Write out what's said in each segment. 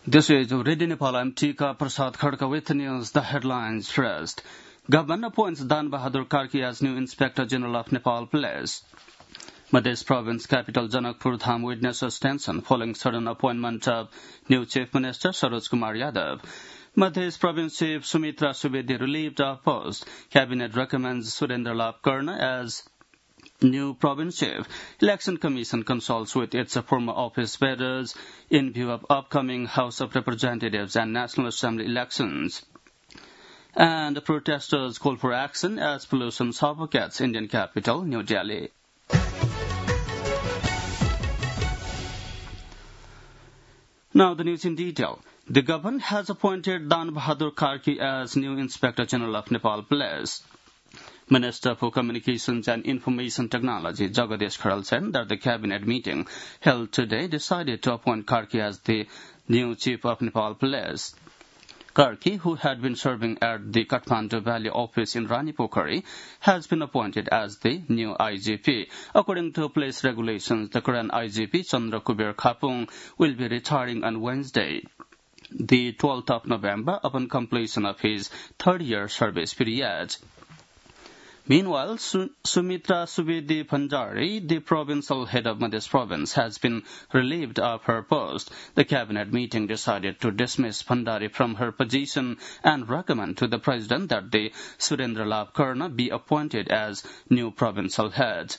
This is Radio Nepal. I'm Tika Prasad Khadka with the news. The headlines first. Government appoints Dan Bahadur Karki as new Inspector General of Nepal Police. Madhya Province capital Janakpur Dham witnesses tension following sudden appointment of new Chief Minister Saroj Kumar Yadav. Madhya Province Chief Sumitra Subedi relieved of post. Cabinet recommends Surendra Lal Karna as new province chief. Election Commission consults with its former office bearers in view of upcoming House of Representatives and National Assembly elections. And the protesters call for action as pollution suffocates Indian capital, New Delhi. Now the news in detail. The government has appointed Dan Bahadur Karki as new Inspector General of Nepal Police. Minister for Communications and Information Technology, Jagadish Kharal, said that the cabinet meeting held today decided to appoint Karki as the new Chief of Nepal Police. Karki, who had been serving at the Kathmandu Valley office in Ranipokhari, has been appointed as the new IGP. According to police regulations, the current IGP, Chandra Kuber Khapung, will be retiring on Wednesday, the 12th of November, upon completion of his third-year service period. Meanwhile, Sumitra Subedi Bhandari, the provincial head of Madhya Province, has been relieved of her post. The cabinet meeting decided to dismiss Bhandari from her position and recommend to the president that the Surendra Lal Karna be appointed as new provincial head.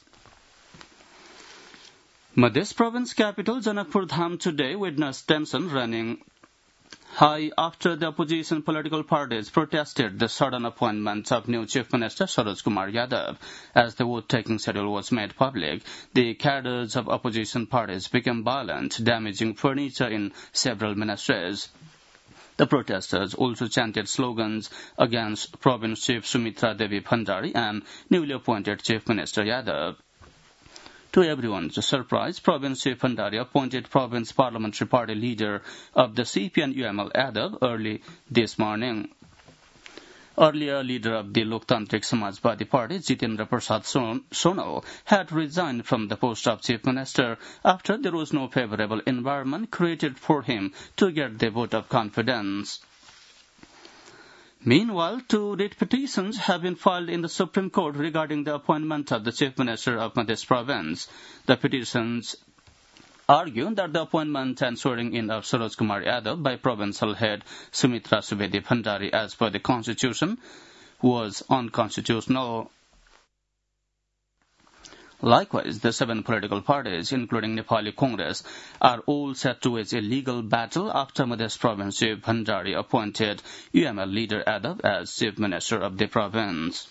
Madhya Province capital Janakpur Dham today witnessed tension running high after the opposition political parties protested the sudden appointment of new Chief Minister Saroj Kumar Yadav. As the vote-taking schedule was made public, the cadres of opposition parties became violent, damaging furniture in several ministries. The protesters also chanted slogans against Province Chief Sumitra Devi Bhandari and newly appointed Chief Minister Yadav. To everyone's surprise, Province Chief Bhandari appointed Province Parliamentary Party leader of the CPN-UML Yadav early this morning. Earlier, leader of the Loktantrik Samajwadi Party, Jitendra Prasad Sonal, had resigned from the post of Chief Minister after there was no favorable environment created for him to get the vote of confidence. Meanwhile, 2 writ petitions have been filed in the Supreme Court regarding the appointment of the Chief Minister of Madhya Province. The petitions argue that the appointment and swearing in of Saroj Kumar Yadav by provincial head Sumitra Subedi Bhandari as per the Constitution was unconstitutional. Likewise, the 7 political parties, including Nepali Congress, are all set to wage a legal battle after Madhya Province Chief Bhandari appointed UML leader Yadav as Chief Minister of the province.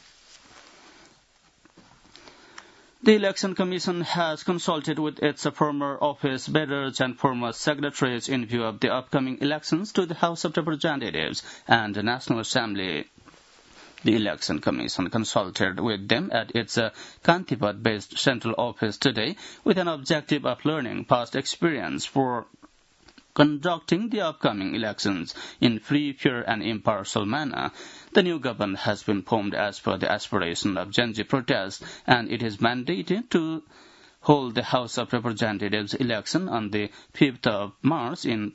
The Election Commission has consulted with its former office bearers and former secretaries in view of the upcoming elections to the House of Representatives and the National Assembly. The Election Commission consulted with them at its Kantipad-based central office today with an objective of learning past experience for conducting the upcoming elections in free, fair and impartial manner. The new government has been formed as per the aspiration of Gen Z protest, and it is mandated to hold the House of Representatives election on the 5th of March in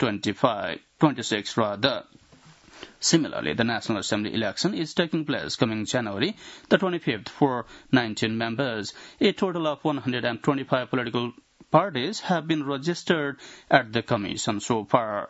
2026 rather. Similarly, the National Assembly election is taking place coming January the 25th for 19 members. A total of 125 political parties have been registered at the Commission so far.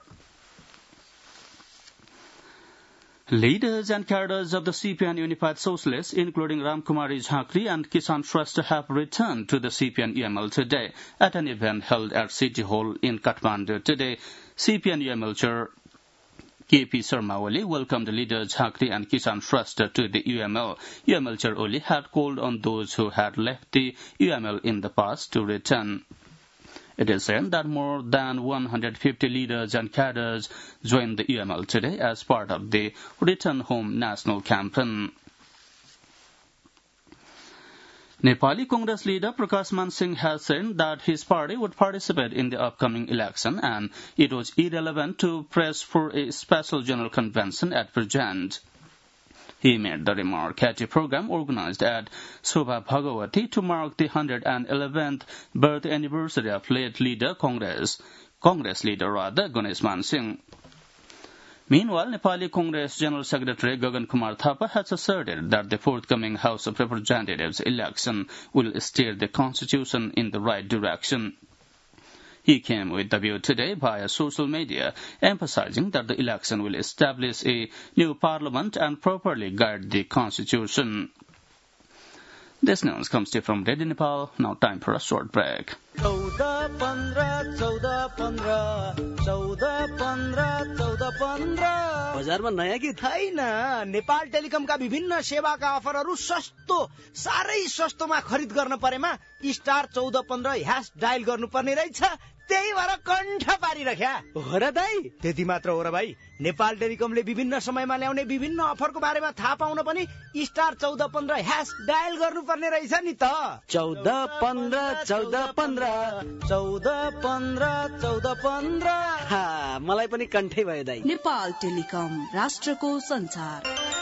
Leaders and cadres of the CPN Unified Socialists, including Ramkumari Jhakri and Kisan Shrestha, have returned to the CPN-UML today at an event held at City Hall in Kathmandu. Today, CPN-UML Chair K.P. Sharma Oli welcomed leaders Jhakri and Kisan Shrestha to the UML. UML Chair Oli had called on those who had left the UML in the past to return. It is said that more than 150 leaders and cadres joined the UML today as part of the Return Home National Campaign. Nepali Congress leader Prakash Man Singh has said that his party would participate in the upcoming election and it was irrelevant to press for a special general convention at present. He made the remark at a program organized at Shobha Bhagawati to mark the 111th birth anniversary of late leader Congress Congress leader Ganesh Man Singh. Meanwhile, Nepali Congress General Secretary Gagan Kumar Thapa has asserted that the forthcoming House of Representatives election will steer the constitution in the right direction. He came with the view today via social media, emphasizing that the election will establish a new parliament and properly guide the constitution. This news comes to you from Radio Nepal. Now time for a short break. 14-15 बजारमा नयाँ कि छैन नेपाल टेलिकमका विभिन्न सेवाका अफरहरू सस्तो साह्रै सस्तोमा खरिद गर्न परेमा स्टार 1415 # डायल गर्नुपर्ने रहेछ त्यही भएर कण्ठ पारिरख्या हो र दाइ त्यति मात्र हो र भाइ नेपाल टेलिकमले विभिन्न समयमा ल्याउने विभिन्न अफरको बारेमा थाहा पाउन पनि स्टार 1415 # डायल गर्नुपर्ने रहेछ नि त 14-15 मलाई पनि कण्ठै भयो दाइ नेपाल टेलिकम राष्ट्रको संचार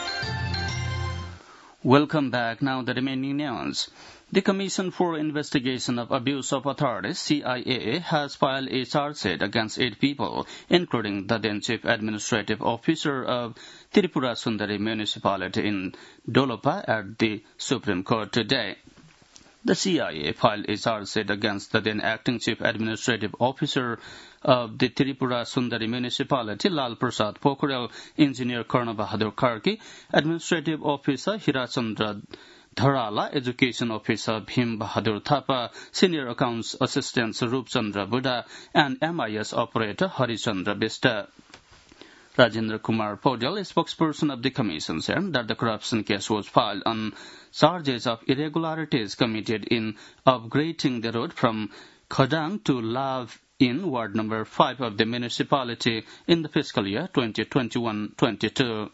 Welcome back. Now the remaining news. The Commission for Investigation of Abuse of Authority, CIA, has filed a charge sheet against 8 people, including the then Chief Administrative Officer of Tripura Sundari Municipality in Dolopa at the Supreme Court today. The CIA filed a charge sheet against the then Acting Chief Administrative Officer of the Tripura Sundari Municipality, Lal Prasad Pokhrel, Engineer Karna Bahadur Karki, Administrative Officer Hirachandra Dharala, Education Officer Bhim Bahadur Thapa, Senior Accounts Assistant Sarup Chandra Buddha, and MIS Operator Harichandra Bista. Rajendra Kumar Podal, a spokesperson of the Commission, said that the corruption case was filed on charges of irregularities committed in upgrading the road from Khadang to Lav in Ward number 5 of the municipality in the fiscal year 2021-22.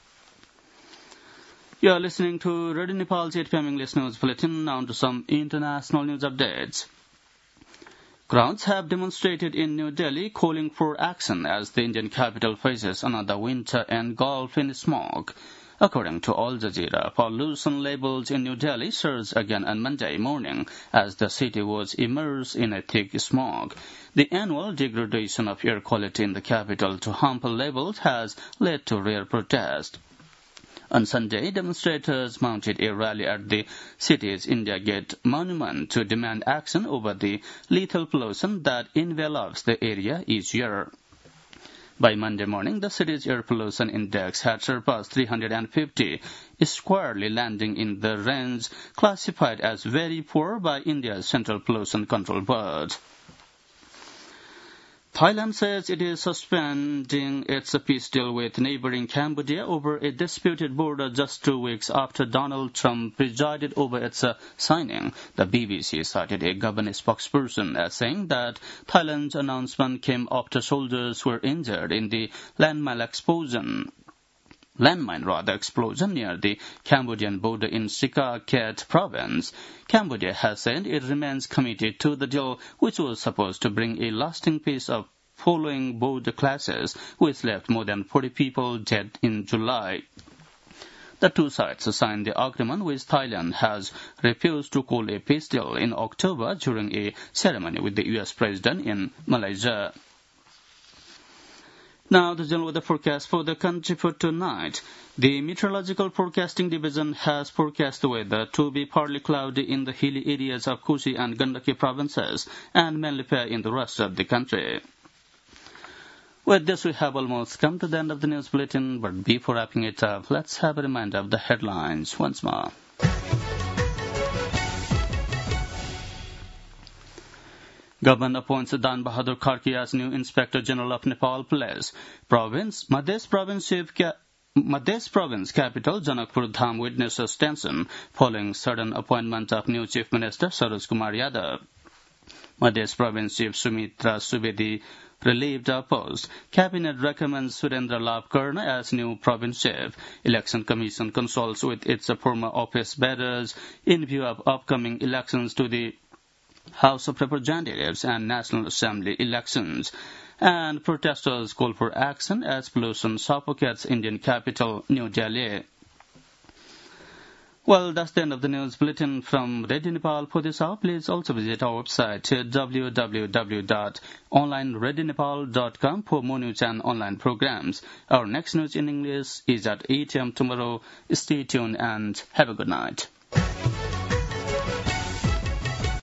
You are listening to Radio Nepal's 8 p.m. English News Bulletin. Now to some international news updates. Crowds have demonstrated in New Delhi calling for action as the Indian capital faces another winter engulfed in smog. According to Al Jazeera, pollution levels in New Delhi surged again on Monday morning as the city was immersed in a thick smog. The annual degradation of air quality in the capital to harmful levels has led to rare protest. On Sunday, demonstrators mounted a rally at the city's India Gate monument to demand action over the lethal pollution that envelops the area each year. By Monday morning, the city's air pollution index had surpassed 350, squarely landing in the range classified as very poor by India's Central Pollution Control Board. Thailand says it is suspending its peace deal with neighboring Cambodia over a disputed border just 2 weeks after Donald Trump presided over its signing. The BBC cited a government spokesperson as saying that Thailand's announcement came after soldiers were injured in the landmine explosion near the Cambodian border in Sikha-Ket province. Cambodia has said it remains committed to the deal, which was supposed to bring a lasting peace of following border clashes, which left more than 40 people dead in July. The two sides signed the agreement, which Thailand has refused to call a peace deal, in October during a ceremony with the U.S. President in Malaysia. Now, the general weather forecast for the country for tonight. The Meteorological Forecasting Division has forecast the weather to be partly cloudy in the hilly areas of Kusi and Gandaki provinces and mainly fair in the rest of the country. With this, we have almost come to the end of the news bulletin, but before wrapping it up, let's have a reminder of the headlines once more. Government appoints Dan Bahadur Karki as new Inspector General of Nepal Police. Madhya Province capital Janakpur Dham witnesses tension following sudden appointment of new Chief Minister Saroj Kumar Yadav. Madhya Province Chief Sumitra Subedi relieved her post. Cabinet recommends Surendra Lal Karna as new province chief. Election Commission consults with its former office bearers in view of upcoming elections to the House of Representatives and National Assembly elections. And protesters call for action as pollution suffocates Indian capital, New Delhi. Well, that's the end of the news bulletin from Radio Nepal for this hour. Please also visit our website www.onlineradionepal.com for more news and online programs. Our next news in English is at 8 a.m. tomorrow. Stay tuned and have a good night.